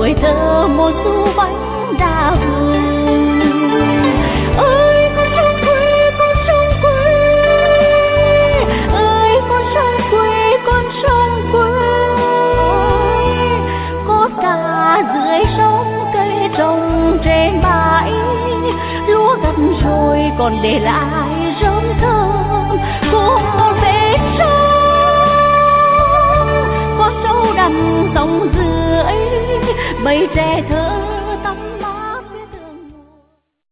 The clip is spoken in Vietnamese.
tuổi thơ một xu bánh đa hương. Ơi con sông quê, con sông quê, ơi con sông quê, con sông quê. Có cả dưới sông cây trồng trên bãi, lúa gặt rồi còn để lại rơm thơm của một vết sông. Có sâu đằng sông dưới bầy trẻ thơ